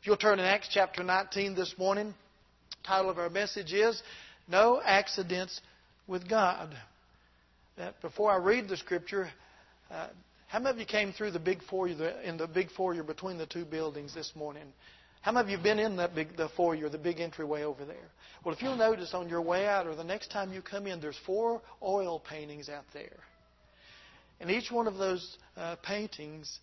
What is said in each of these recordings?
If you'll turn to Acts chapter 19 this morning, the title of our message is No Accidents with God. Before I read the scripture, how many of you came through the big foyer between the two buildings this morning? How many of you have been in the foyer, the big entryway over there? Well, if you'll notice on your way out or the next time you come in, there's 4 oil paintings out there. And each one of those paintings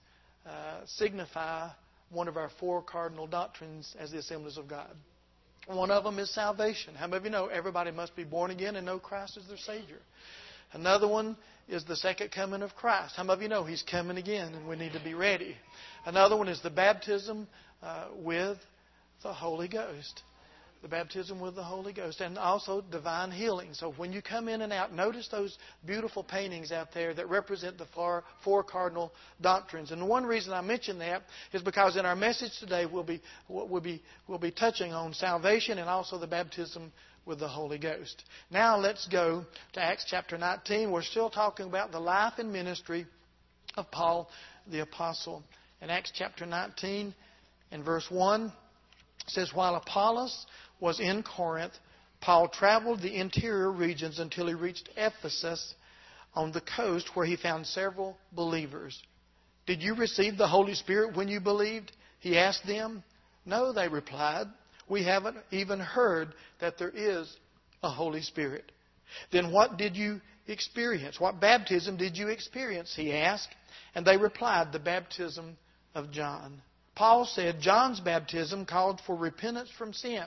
signify one of our 4 cardinal doctrines as the Assemblies of God. One of them is salvation. How many of you know everybody must be born again and know Christ as their Savior? Another one is the second coming of Christ. How many of you know He's coming again and we need to be ready? Another one is the baptism with the Holy Ghost. The baptism with the Holy Ghost. And also divine healing. So when you come in and out, notice those beautiful paintings out there that represent the 4 cardinal doctrines. And one reason I mention that is because in our message today we'll be touching on salvation and also the baptism with the Holy Ghost. Now let's go to Acts chapter 19. We're still talking about the life and ministry of Paul the Apostle. In Acts chapter 19 and verse 1, it says, While Apollos was in Corinth, Paul traveled the interior regions until he reached Ephesus on the coast, where he found several believers. Did you receive the Holy Spirit when you believed? He asked them. No, they replied. We haven't even heard that there is a Holy Spirit. Then what did you experience? What baptism did you experience? He asked. And they replied, the baptism of John. Paul said John's baptism called for repentance from sin.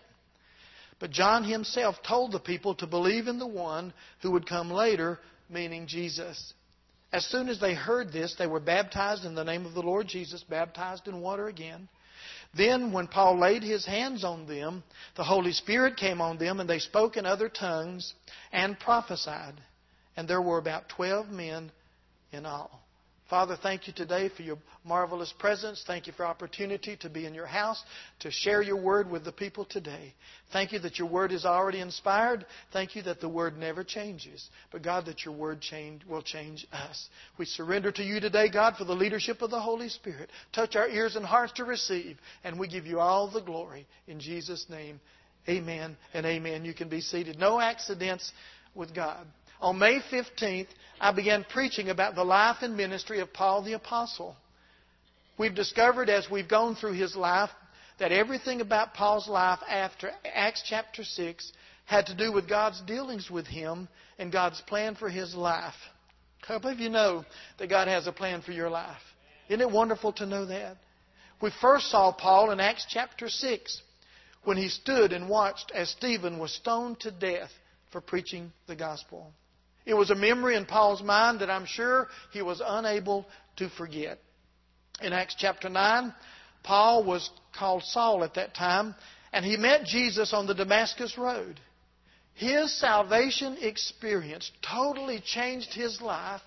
But John himself told the people to believe in the one who would come later, meaning Jesus. As soon as they heard this, they were baptized in the name of the Lord Jesus, baptized in water again. Then when Paul laid his hands on them, the Holy Spirit came on them, and they spoke in other tongues and prophesied. And there were about 12 men in all. Father, thank you today for your marvelous presence. Thank you for opportunity to be in your house, to share your word with the people today. Thank you that your word is already inspired. Thank you that the word never changes. But God, that your word will change us. We surrender to you today, God, for the leadership of the Holy Spirit. Touch our ears and hearts to receive. And we give you all the glory. In Jesus' name, amen and amen. You can be seated. No accidents with God. On May 15th, I began preaching about the life and ministry of Paul the Apostle. We've discovered as we've gone through his life that everything about Paul's life after Acts chapter 6 had to do with God's dealings with him and God's plan for his life. How many of you know that God has a plan for your life? Isn't it wonderful to know that? We first saw Paul in Acts chapter 6 when he stood and watched as Stephen was stoned to death for preaching the gospel. It was a memory in Paul's mind that I'm sure he was unable to forget. In Acts chapter 9, Paul was called Saul at that time, and he met Jesus on the Damascus Road. His salvation experience totally changed his life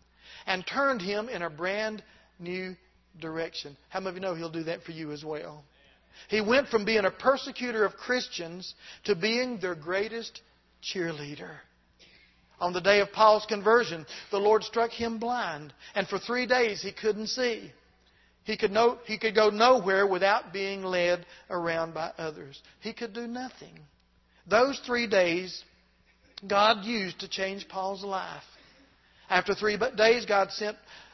and turned him in a brand new direction. How many of you know He'll do that for you as well? He went from being a persecutor of Christians to being their greatest cheerleader. On the day of Paul's conversion, the Lord struck him blind, and for 3 days he couldn't see. He could go nowhere without being led around by others. He could do nothing. Those 3 days God used to change Paul's life. After 3 days, God sent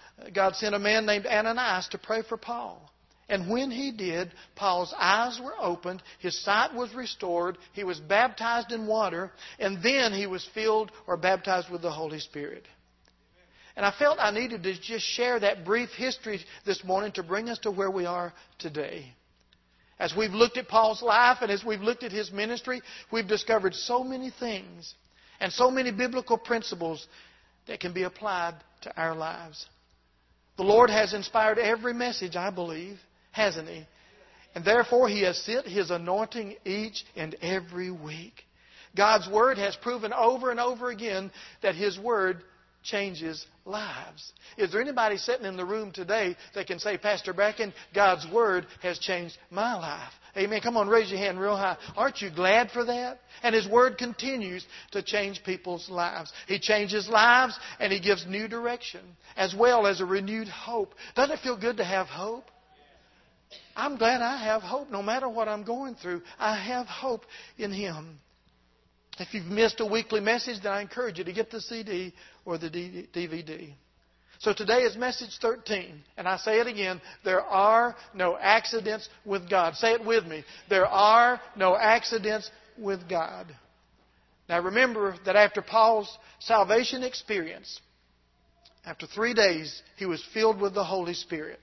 a man named Ananias to pray for Paul. And when he did, Paul's eyes were opened, his sight was restored, he was baptized in water, and then he was filled or baptized with the Holy Spirit. And I felt I needed to just share that brief history this morning to bring us to where we are today. As we've looked at Paul's life and as we've looked at his ministry, we've discovered so many things and so many biblical principles that can be applied to our lives. The Lord has inspired every message, I believe, hasn't He? And therefore He has sent His anointing each and every week. God's Word has proven over and over again that His Word changes lives. Is there anybody sitting in the room today that can say, Pastor Bracken, God's Word has changed my life? Amen. Come on, raise your hand real high. Aren't you glad for that? And His Word continues to change people's lives. He changes lives and He gives new direction as well as a renewed hope. Doesn't it feel good to have hope? I'm glad I have hope. No matter what I'm going through, I have hope in Him. If you've missed a weekly message, then I encourage you to get the CD or the DVD. So today is message 13. And I say it again. There are no accidents with God. Say it with me. There are no accidents with God. Now remember that after Paul's salvation experience, after 3 days, he was filled with the Holy Spirit.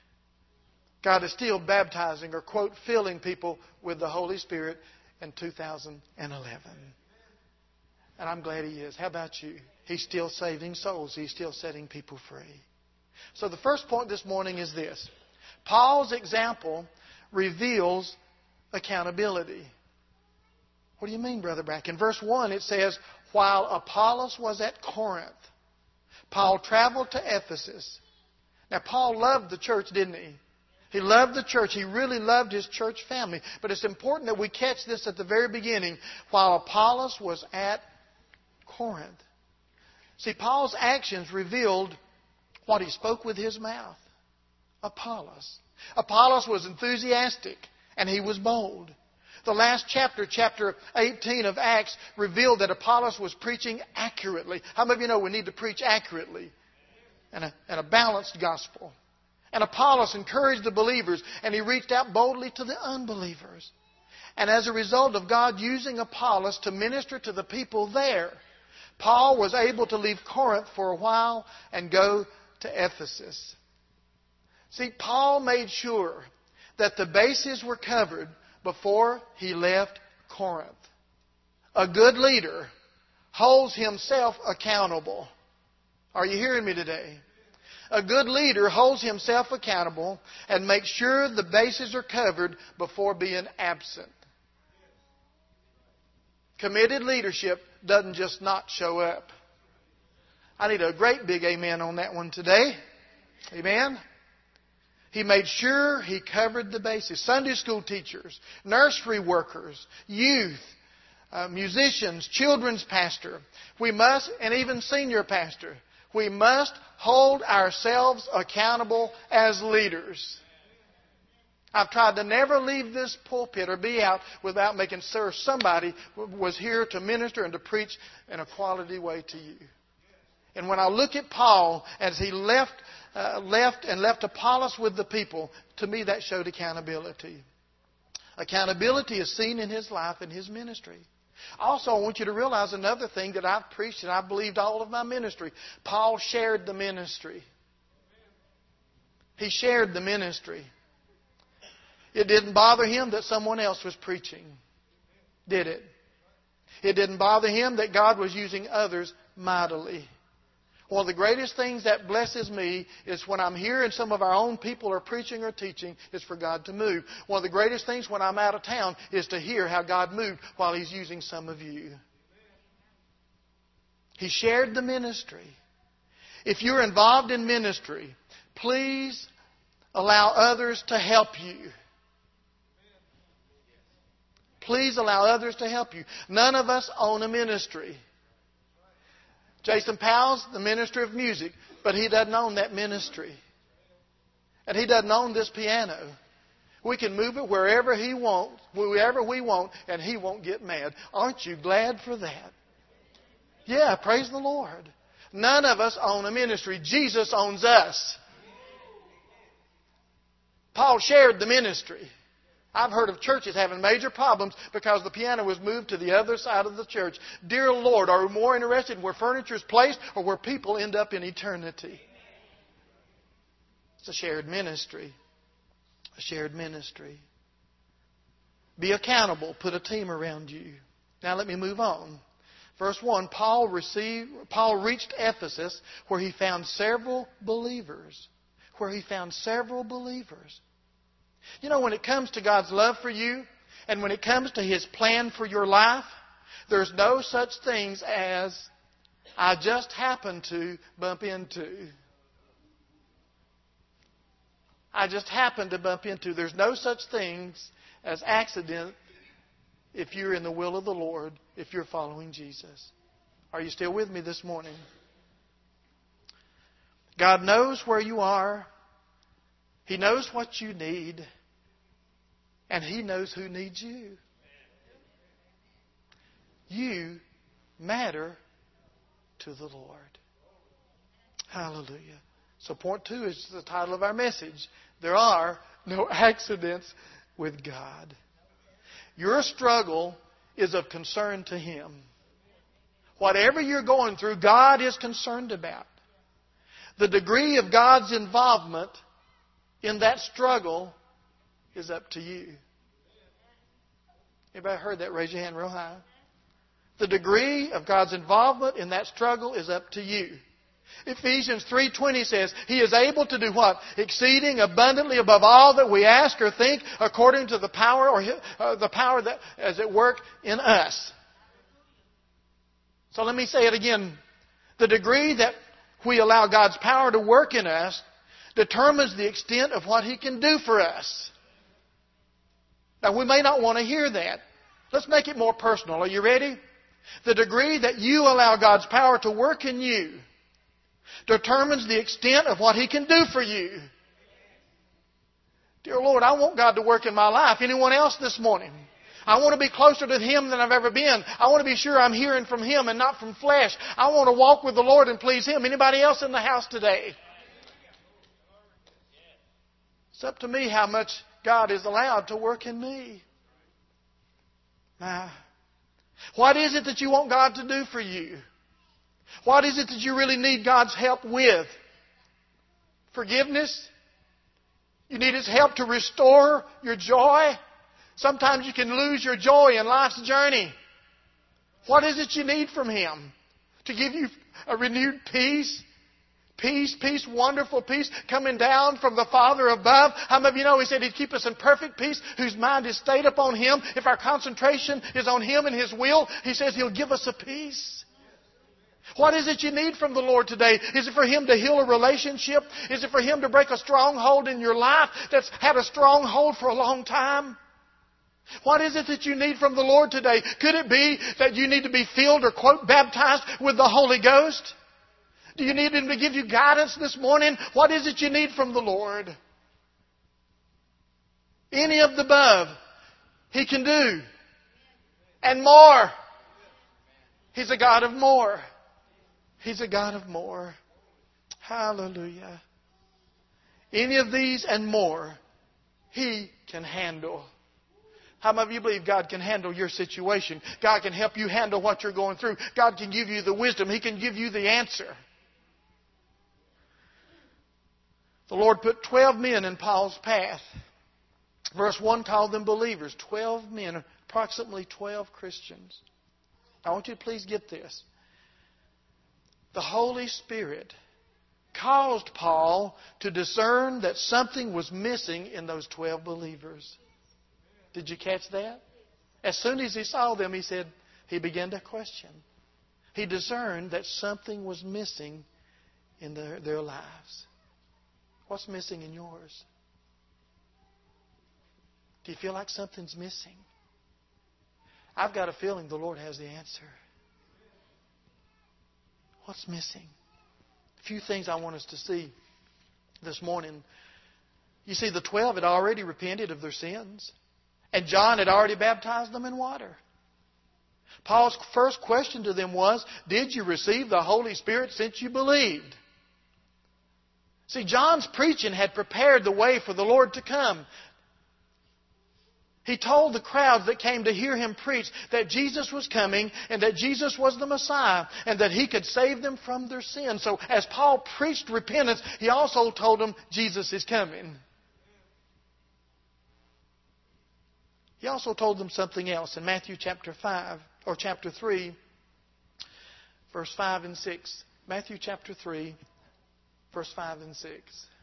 God is still baptizing or, quote, filling people with the Holy Spirit in 2011. And I'm glad He is. How about you? He's still saving souls. He's still setting people free. So the first point this morning is this. Paul's example reveals accountability. What do you mean, Brother Brack? In verse 1 it says, while Apollos was at Corinth, Paul traveled to Ephesus. Now Paul loved the church, didn't he? He loved the church. He really loved his church family. But it's important that we catch this at the very beginning. While Apollos was at Corinth. See, Paul's actions revealed what he spoke with his mouth. Apollos. Apollos was enthusiastic and he was bold. The last chapter, chapter 18 of Acts, revealed that Apollos was preaching accurately. How many of you know we need to preach accurately and a balanced gospel? And Apollos encouraged the believers, and he reached out boldly to the unbelievers. And as a result of God using Apollos to minister to the people there, Paul was able to leave Corinth for a while and go to Ephesus. See, Paul made sure that the bases were covered before he left Corinth. A good leader holds himself accountable. Are you hearing me today? A good leader holds himself accountable and makes sure the bases are covered before being absent. Committed leadership doesn't just not show up. I need a great big amen on that one today. Amen. He made sure he covered the bases. Sunday school teachers, nursery workers, youth, musicians, children's pastor. We must, and even senior pastor, we must hold ourselves accountable as leaders. I've tried to never leave this pulpit or be out without making sure somebody was here to minister and to preach in a quality way to you. And when I look at Paul as he left Apollos with the people, to me that showed accountability. Accountability is seen in his life and his ministry. Also, I want you to realize another thing that I've preached and I've believed all of my ministry. Paul shared the ministry. He shared the ministry. It didn't bother him that someone else was preaching, did it? It didn't bother him that God was using others mightily. One of the greatest things that blesses me is when I'm here and some of our own people are preaching or teaching, is for God to move. One of the greatest things when I'm out of town is to hear how God moved while He's using some of you. He shared the ministry. If you're involved in ministry, please allow others to help you. Please allow others to help you. None of us own a ministry. Jason Powell's the minister of music, but he doesn't own that ministry. And he doesn't own this piano. We can move it wherever we want, and he won't get mad. Aren't you glad for that? Yeah, praise the Lord. None of us own a ministry. Jesus owns us. Paul shared the ministry. I've heard of churches having major problems because the piano was moved to the other side of the church. Dear Lord, are we more interested in where furniture is placed or where people end up in eternity? It's a shared ministry. A shared ministry. Be accountable. Put a team around you. Now let me move on. Verse 1, Paul reached Ephesus where he found several believers. You know, when it comes to God's love for you and when it comes to His plan for your life, there's no such things as I just happened to bump into. There's no such things as accident if you're in the will of the Lord, if you're following Jesus. Are you still with me this morning? God knows where you are. He knows what you need. And He knows who needs you. You matter to the Lord. Hallelujah. So point 2 is the title of our message. There are no accidents with God. Your struggle is of concern to Him. Whatever you're going through, God is concerned about. The degree of God's involvement in that struggle is up to you. Anybody heard that? Raise your hand real high. The degree of God's involvement in that struggle is up to you. Ephesians 3:20 says, He is able to do what? Exceeding abundantly above all that we ask or think, according to the power the power that is at work in us. So let me say it again. The degree that we allow God's power to work in us determines the extent of what He can do for us. Now, we may not want to hear that. Let's make it more personal. Are you ready? The degree that you allow God's power to work in you determines the extent of what He can do for you. Dear Lord, I want God to work in my life. Anyone else this morning? I want to be closer to Him than I've ever been. I want to be sure I'm hearing from Him and not from flesh. I want to walk with the Lord and please Him. Anybody else in the house today? It's up to me how much God is allowed to work in me. Now, what is it that you want God to do for you? What is it that you really need God's help with? Forgiveness? You need His help to restore your joy? Sometimes you can lose your joy in life's journey. What is it you need from Him? To give you a renewed peace? Peace, wonderful peace coming down from the Father above. How many of you know He said He'd keep us in perfect peace whose mind is stayed upon Him? If our concentration is on Him and His will, He says He'll give us a peace. What is it you need from the Lord today? Is it for Him to heal a relationship? Is it for Him to break a stronghold in your life that's had a stronghold for a long time? What is it that you need from the Lord today? Could it be that you need to be filled or, quote, baptized with the Holy Ghost? Do you need Him to give you guidance this morning? What is it you need from the Lord? Any of the above He can do. And more. He's a God of more. He's a God of more. Hallelujah. Any of these and more He can handle. How many of you believe God can handle your situation? God can help you handle what you're going through. God can give you the wisdom. He can give you the answer. The Lord put 12 men in Paul's path. Verse 1 called them believers. 12 men, approximately 12 Christians. I want you to please get this. The Holy Spirit caused Paul to discern that something was missing in those 12 believers. Did you catch that? As soon as he saw them, he began to question. He discerned that something was missing in their lives. What's missing in yours? Do you feel like something's missing? I've got a feeling the Lord has the answer. What's missing? A few things I want us to see this morning. You see, the 12 had already repented of their sins. And John had already baptized them in water. Paul's first question to them was, did you receive the Holy Spirit since you believed? See, John's preaching had prepared the way for the Lord to come. He told the crowds that came to hear Him preach that Jesus was coming and that Jesus was the Messiah and that He could save them from their sins. So as Paul preached repentance, he also told them Jesus is coming. He also told them something else in Matthew chapter 3, verse 5 and 6. Matthew chapter 3, verse 5 and 6.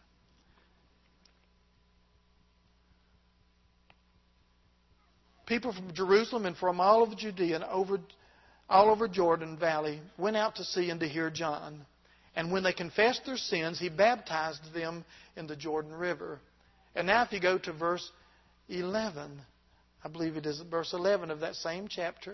People from Jerusalem and from all over Judea and all over Jordan Valley went out to see and to hear John. And when they confessed their sins, he baptized them in the Jordan River. And now if you go to verse 11, I believe it is verse 11 of that same chapter.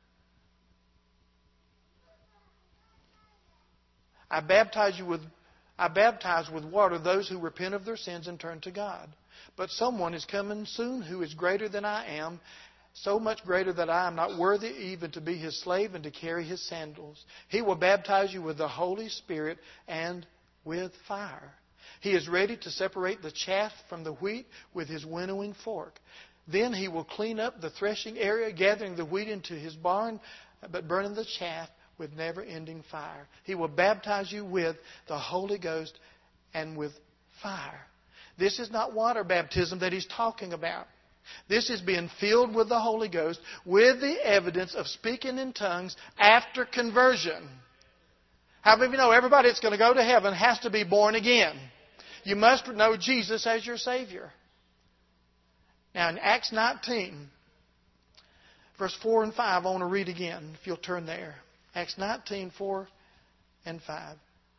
I baptize you with I baptize with water those who repent of their sins and turn to God. But someone is coming soon who is greater than I am, so much greater that I am not worthy even to be His slave and to carry His sandals. He will baptize you with the Holy Spirit and with fire. He is ready to separate the chaff from the wheat with His winnowing fork. Then He will clean up the threshing area, gathering the wheat into His barn, but burning the chaff with never-ending fire. He will baptize you with the Holy Ghost and with fire. This is not water baptism that He's talking about. This is being filled with the Holy Ghost with the evidence of speaking in tongues after conversion. How many of you know everybody that's going to go to heaven has to be born again? You must know Jesus as your Savior. Now in Acts 19, verse 4 and 5, I want to read again, if you'll turn there. Acts 19, 4 and 5.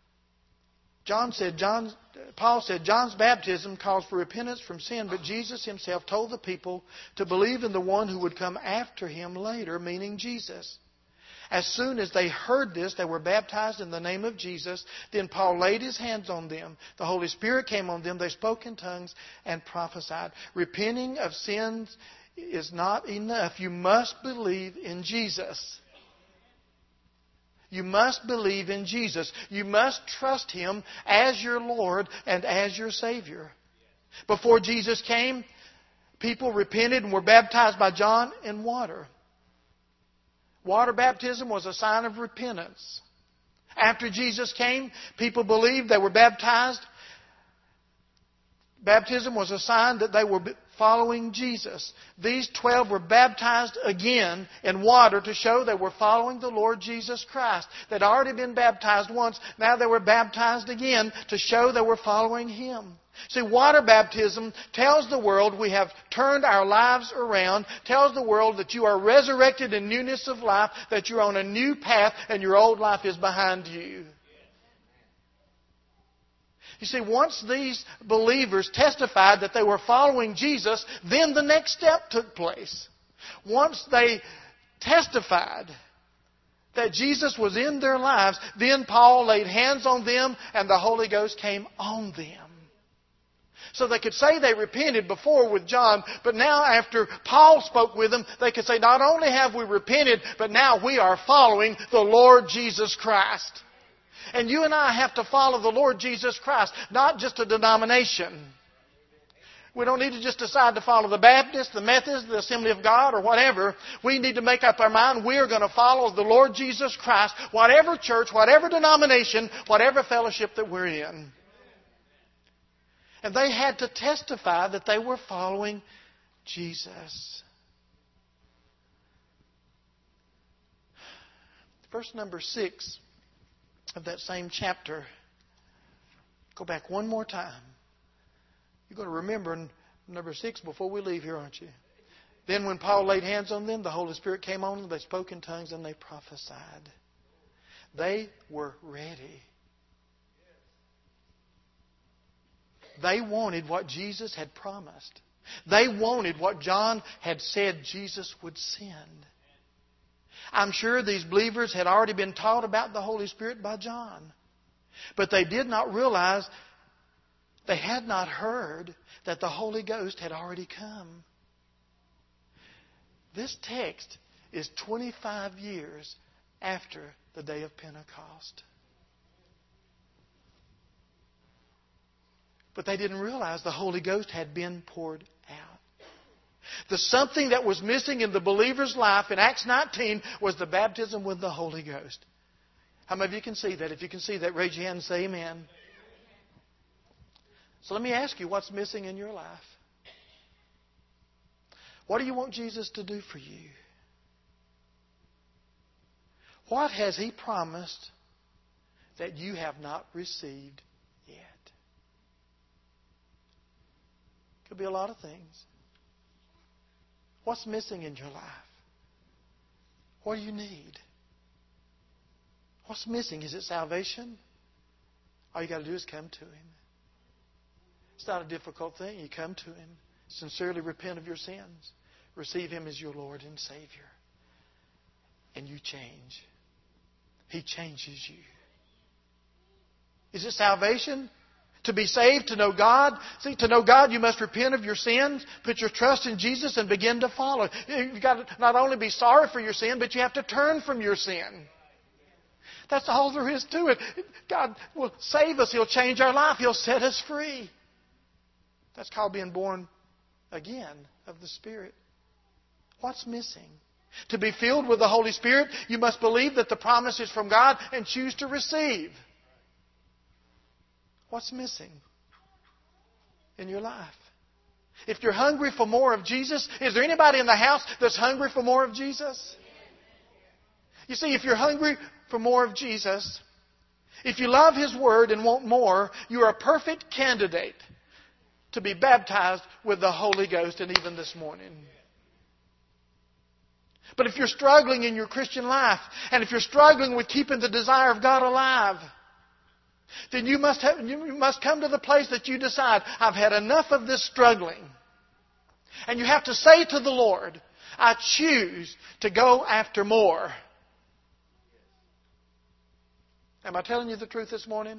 Paul said, John's baptism calls for repentance from sin, but Jesus Himself told the people to believe in the one who would come after him later, meaning Jesus. As soon as they heard this, they were baptized in the name of Jesus. Then Paul laid his hands on them. The Holy Spirit came on them. They spoke in tongues and prophesied. Repenting of sins is not enough. You must believe in Jesus. You must believe in Jesus. You must trust Him as your Lord and as your Savior. Before Jesus came, people repented and were baptized by John in water. Water baptism was a sign of repentance. After Jesus came, people believed, they were baptized. Baptism was a sign that they were following Jesus. These 12 were baptized again in water to show they were following the Lord Jesus Christ. They'd already been baptized once. Now they were baptized again to show they were following Him. See, water baptism tells the world we have turned our lives around, tells the world that you are resurrected in newness of life, that you're on a new path and your old life is behind you. You see, once these believers testified that they were following Jesus, then the next step took place. Once they testified that Jesus was in their lives, then Paul laid hands on them and the Holy Ghost came on them. So they could say they repented before with John, but now after Paul spoke with them, they could say, not only have we repented, but now we are following the Lord Jesus Christ. And you and I have to follow the Lord Jesus Christ, not just a denomination. We don't need to just decide to follow the Baptist, the Methodist, the Assembly of God, or whatever. We need to make up our mind we are going to follow the Lord Jesus Christ, whatever church, whatever denomination, whatever fellowship that we're in. And they had to testify that they were following Jesus. Verse number 6 of that same chapter. Go back one more time. You're going to remember number 6 before we leave here, aren't you? Then when Paul laid hands on them, the Holy Spirit came on them. They spoke in tongues and they prophesied. They were ready. They wanted what Jesus had promised. They wanted what John had said Jesus would send. I'm sure these believers had already been taught about the Holy Spirit by John. But they did not realize, they had not heard that the Holy Ghost had already come. This text is 25 years after the day of Pentecost. But they didn't realize the Holy Ghost had been poured out. The something that was missing in the believer's life in Acts 19 was the baptism with the Holy Ghost. How many of you can see that? If you can see that, raise your hand and say amen. So let me ask you, what's missing in your life? What do you want Jesus to do for you? What has He promised that you have not received yet? Could be a lot of things. What's missing in your life? What do you need? What's missing? Is it salvation? All you got to do is come to Him. It's not a difficult thing. You come to Him. Sincerely repent of your sins. Receive Him as your Lord and Savior. And you change. He changes you. Is it salvation? To be saved, to know God? See, to know God, you must repent of your sins, put your trust in Jesus, and begin to follow. You've got to not only be sorry for your sin, but you have to turn from your sin. That's all there is to it. God will save us. He'll change our life. He'll set us free. That's called being born again of the Spirit. What's missing? To be filled with the Holy Spirit, you must believe that the promise is from God and choose to receive. What's missing in your life? If you're hungry for more of Jesus, is there anybody in the house that's hungry for more of Jesus? You see, if you're hungry for more of Jesus, if you love His Word and want more, you are a perfect candidate to be baptized with the Holy Ghost, and even this morning. But if you're struggling in your Christian life, and if you're struggling with keeping the desire of God alive, then you must come to the place that you decide, I've had enough of this struggling. And you have to say to the Lord, I choose to go after more. Am I telling you the truth this morning?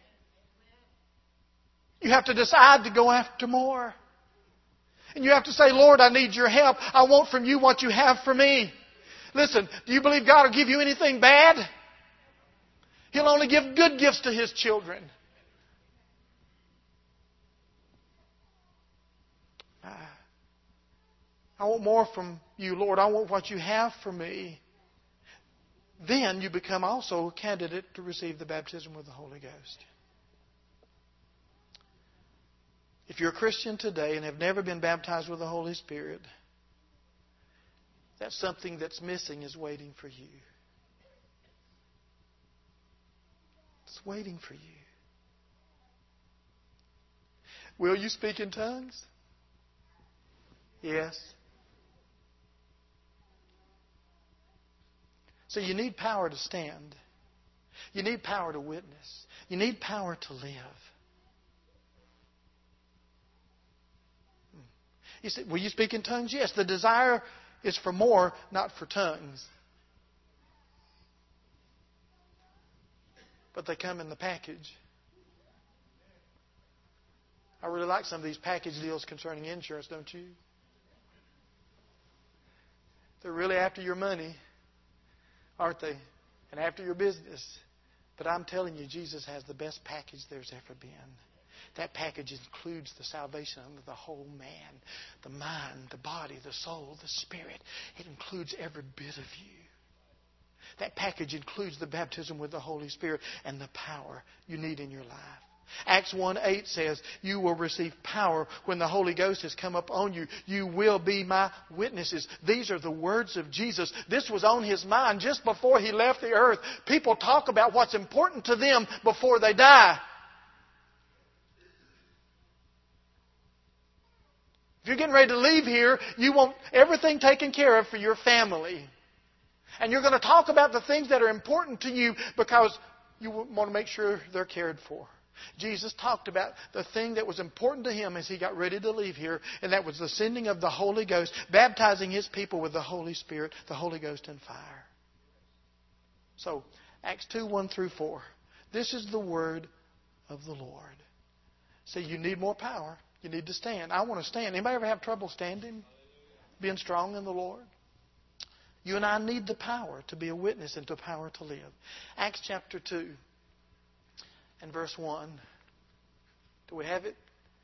You have to decide to go after more. And you have to say, Lord, I need your help. I want from you what you have for me. Listen, do you believe God will give you anything bad? He'll only give good gifts to His children. I want more from you, Lord. I want what you have for me. Then you become also a candidate to receive the baptism with the Holy Ghost. If you're a Christian today and have never been baptized with the Holy Spirit, that's something that's missing is waiting for you. It's waiting for you. Will you speak in tongues? Yes. So you need power to stand. You need power to witness. You need power to live. You say, will you speak in tongues? Yes. The desire is for more, not for tongues. But they come in the package. I really like some of these package deals concerning insurance, don't you? They're really after your money, aren't they? And after your business. But I'm telling you, Jesus has the best package there's ever been. That package includes the salvation of the whole man, the mind, the body, the soul, the spirit. It includes every bit of you. That package includes the baptism with the Holy Spirit and the power you need in your life. Acts 1:8 says, you will receive power when the Holy Ghost has come upon you. You will be my witnesses. These are the words of Jesus. This was on His mind just before He left the earth. People talk about what's important to them before they die. If you're getting ready to leave here, you want everything taken care of for your family. And you're going to talk about the things that are important to you because you want to make sure they're cared for. Jesus talked about the thing that was important to Him as He got ready to leave here, and that was the sending of the Holy Ghost, baptizing His people with the Holy Spirit, the Holy Ghost and fire. So, Acts 2:1-4. This is the word of the Lord. So you need more power. You need to stand. I want to stand. Anybody ever have trouble standing? Being strong in the Lord? You and I need the power to be a witness and the power to live. Acts chapter 2 and verse 1. Do we have it?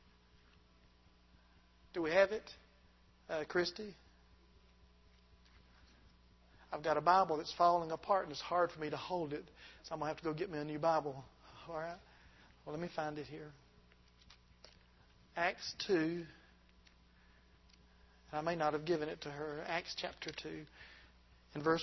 Do we have it, Christy? I've got a Bible that's falling apart and it's hard for me to hold it. So I'm going to have to go get me a new Bible. All right? Well, let me find it here. Acts 2. I may not have given it to her. Acts chapter 2. And verse...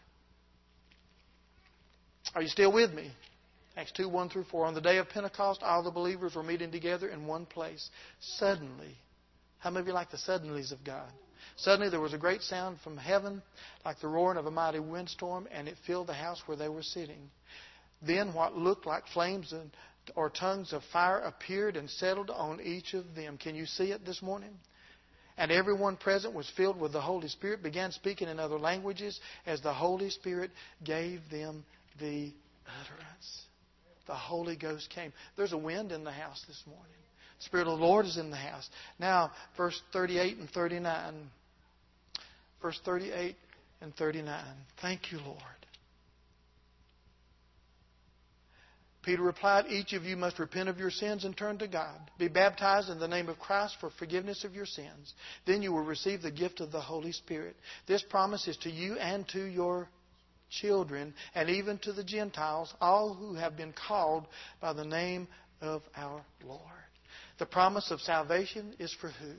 Are you still with me? Acts 2:1-4. On the day of Pentecost, all the believers were meeting together in one place. Suddenly, how many of you like the suddenlies of God? Suddenly there was a great sound from heaven, like the roaring of a mighty windstorm, and it filled the house where they were sitting. Then what looked like flames or tongues of fire appeared and settled on each of them. Can you see it this morning? And everyone present was filled with the Holy Spirit, began speaking in other languages as the Holy Spirit gave them the utterance. the Holy Ghost came. There's a wind in the house this morning. The Spirit of the Lord is in the house. Now, verse 38 and 39. Verse 38 and 39. Thank you, Lord. Peter replied, each of you must repent of your sins and turn to God. Be baptized in the name of Christ for forgiveness of your sins. Then you will receive the gift of the Holy Spirit. This promise is to you and to your children and even to the Gentiles, all who have been called by the name of our Lord. The promise of salvation is for who?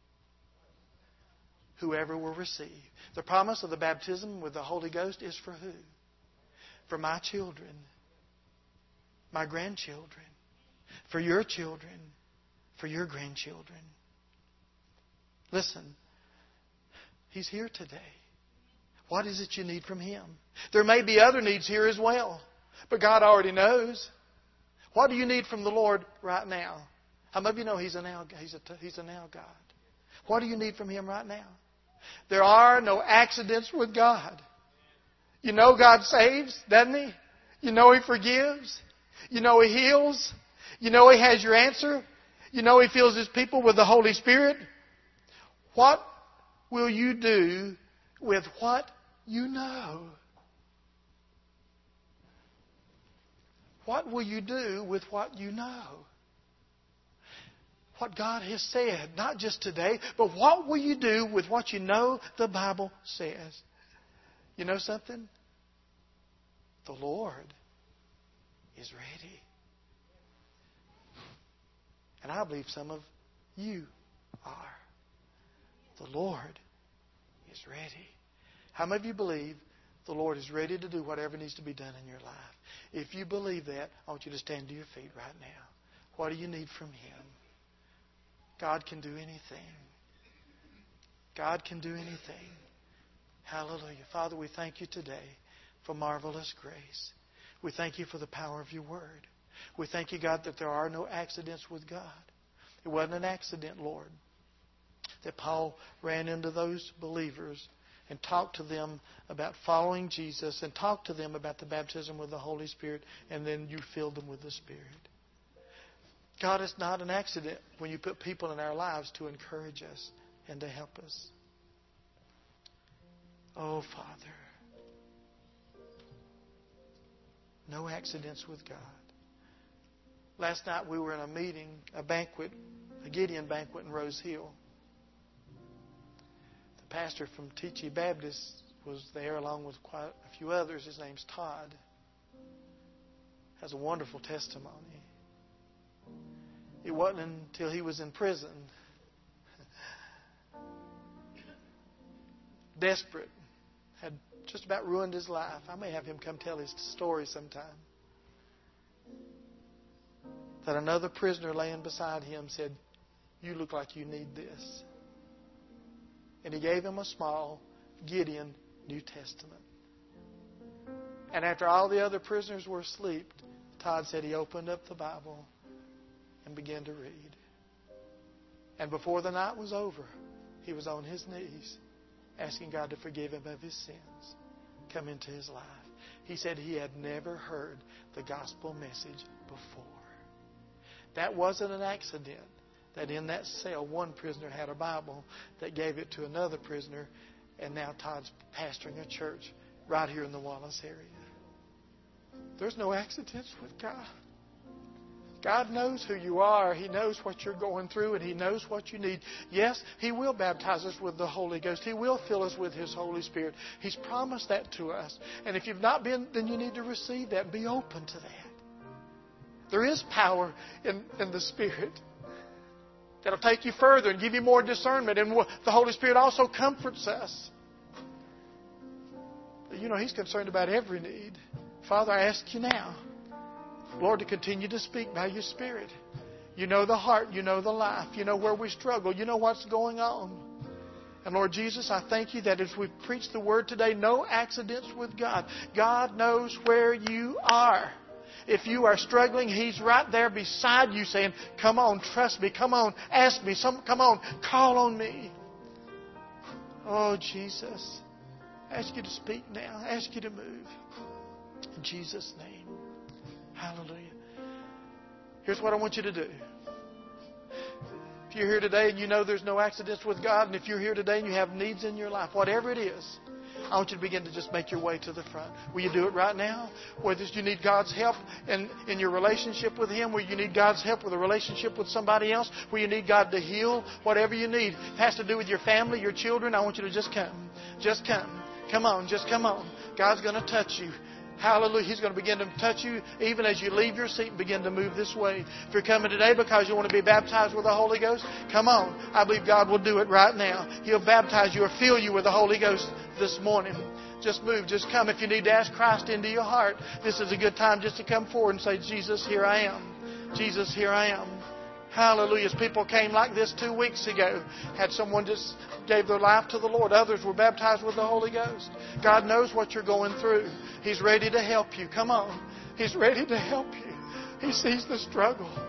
Whoever will receive. The promise of the baptism with the Holy Ghost is for who? For my children. My grandchildren, for your children, for your grandchildren. Listen, He's here today. What is it you need from Him? There may be other needs here as well, but God already knows. What do you need from the Lord right now? How many of you know He's a now God? What do you need from Him right now? There are no accidents with God. You know God saves, doesn't He? You know He forgives. You know He heals. You know He has your answer. You know He fills His people with the Holy Spirit. What will you do with what you know? What will you do with what you know? What God has said, not just today, but what will you do with what you know the Bible says? You know something? The Lord is ready. And I believe some of you are. The Lord is ready. How many of you believe the Lord is ready to do whatever needs to be done in your life? If you believe that, I want you to stand to your feet right now. What do you need from Him? God can do anything. God can do anything. Hallelujah. Father, we thank You today for marvelous grace. We thank You for the power of Your Word. We thank You, God, that there are no accidents with God. It wasn't an accident, Lord, that Paul ran into those believers and talked to them about following Jesus and talked to them about the baptism with the Holy Spirit, and then You filled them with the Spirit. God, it's not an accident when You put people in our lives to encourage us and to help us. Oh, Father. No accidents with God. Last night we were in a meeting, a banquet, a Gideon banquet in Rose Hill. The pastor from Teachee Baptist was there along with quite a few others. His name's Todd. Has a wonderful testimony. It wasn't until he was in prison, desperate, had just about ruined his life. I may have him come tell his story sometime. That another prisoner laying beside him said, "You look like you need this." And he gave him a small Gideon New Testament. And after all the other prisoners were asleep, Todd said he opened up the Bible and began to read. And before the night was over, he was on his knees asking God to forgive him of his sins, come into his life. He said he had never heard the gospel message before. That wasn't an accident that in that cell one prisoner had a Bible that gave it to another prisoner, and now Todd's pastoring a church right here in the Wallace area. There's no accidents with God. God knows who you are. He knows what you're going through, and He knows what you need. Yes, He will baptize us with the Holy Ghost. He will fill us with His Holy Spirit. He's promised that to us. And if you've not been, then you need to receive that. Be open to that. There is power in the Spirit that'll take you further and give you more discernment. And the Holy Spirit also comforts us. You know, He's concerned about every need. Father, I ask You now, Lord, to continue to speak by Your Spirit. You know the heart. You know the life. You know where we struggle. You know what's going on. And Lord Jesus, I thank You that as we preach the Word today, no accidents with God. God knows where you are. If you are struggling, He's right there beside you saying, come on, trust Me. Come on, ask Me. Come on, call on Me. Oh, Jesus. I ask You to speak now. I ask You to move. In Jesus' name. Hallelujah. Here's what I want you to do. If you're here today and you know there's no accidents with God, and if you're here today and you have needs in your life, whatever it is, I want you to begin to just make your way to the front. Will you do it right now? Whether you need God's help in your relationship with Him, where you need God's help with a relationship with somebody else, where you need God to heal, whatever you need. It has to do with your family, your children. I want you to just come. Just come. Come on, just come on. God's going to touch you. Hallelujah. He's going to begin to touch you even as you leave your seat and begin to move this way. If you're coming today because you want to be baptized with the Holy Ghost, come on. I believe God will do it right now. He'll baptize you or fill you with the Holy Ghost this morning. Just move. Just come. If you need to ask Christ into your heart, this is a good time just to come forward and say, Jesus, here I am. Jesus, here I am. Hallelujah. As people came like this 2 weeks ago, had someone just gave their life to the Lord. Others were baptized with the Holy Ghost. God knows what you're going through. He's ready to help you. Come on. He's ready to help you. He sees the struggle.